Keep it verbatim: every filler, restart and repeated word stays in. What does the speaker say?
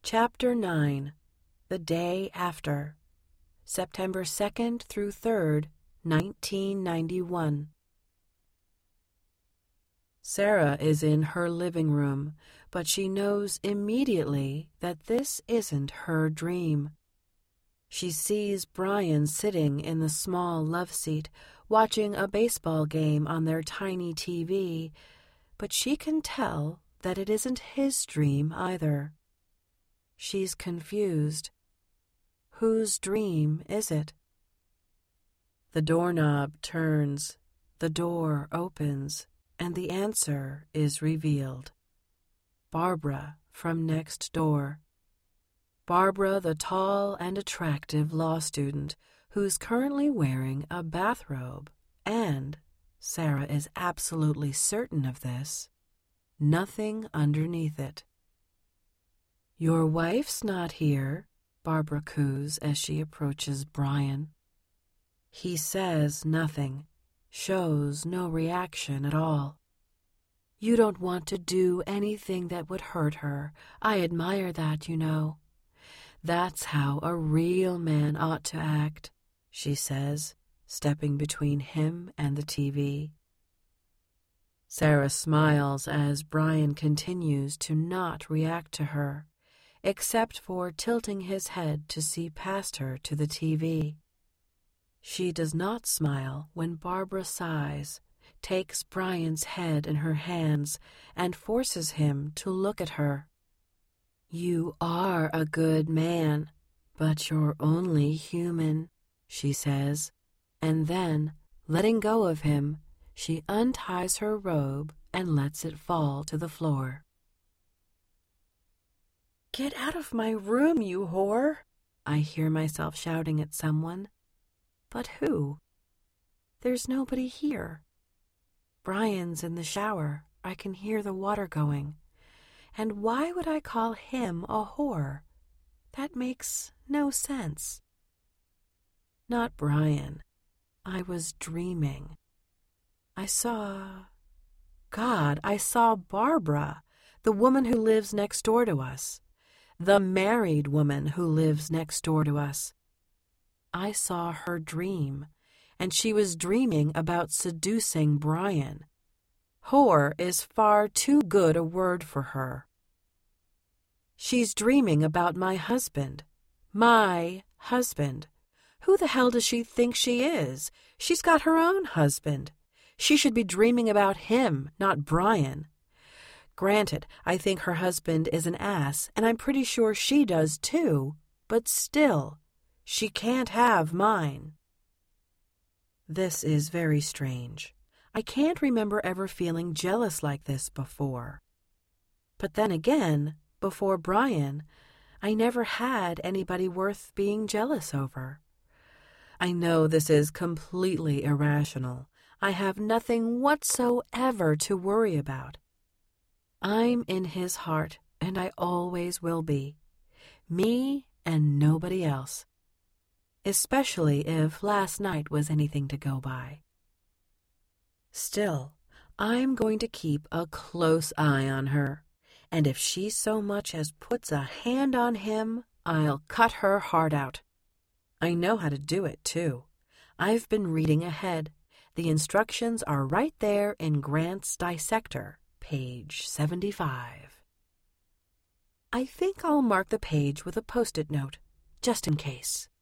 Chapter nine. The Day After. September second through third, nineteen ninety-one. Sarah is in her living room, but she knows immediately that this isn't her dream. She sees Brian sitting in the small love seat, watching a baseball game on their tiny T V, but she can tell that it isn't his dream either. She's confused. Whose dream is it? The doorknob turns, the door opens, and the answer is revealed. Barbara from next door. Barbara, the tall and attractive law student who's currently wearing a bathrobe and, Sarah is absolutely certain of this, nothing underneath it. "Your wife's not here," Barbara coos as she approaches Brian. He says nothing, shows no reaction at all. "You don't want to do anything that would hurt her. I admire that, you know. That's how a real man ought to act," she says, stepping between him and the T V. Sarah smiles as Brian continues to not react to her, except for tilting his head to see past her to the T V. She does not smile when Barbara sighs, takes Brian's head in her hands, and forces him to look at her. "You are a good man, but you're only human," she says, and then, letting go of him, she unties her robe and lets it fall to the floor. "Get out of my room, you whore!" I hear myself shouting at someone. But who? There's nobody here. Brian's in the shower. I can hear the water going. And why would I call him a whore? That makes no sense. Not Brian. I was dreaming. I saw... God, I saw Barbara, the woman who lives next door to us. The married woman who lives next door to us. I saw her dream, and she was dreaming about seducing Brian. Whore is far too good a word for her. She's dreaming about my husband. My husband. Who the hell does she think she is? She's got her own husband. She should be dreaming about him, not Brian. Granted, I think her husband is an ass, and I'm pretty sure she does too, but still, she can't have mine. This is very strange. I can't remember ever feeling jealous like this before. But then again, before Brian, I never had anybody worth being jealous over. I know this is completely irrational. I have nothing whatsoever to worry about. I'm in his heart, and I always will be. Me and nobody else. Especially if last night was anything to go by. Still, I'm going to keep a close eye on her, and if she so much as puts a hand on him, I'll cut her heart out. I know how to do it, too. I've been reading ahead. The instructions are right there in Grant's Dissector. Page seventy-five. I think I'll mark the page with a post-it note, just in case.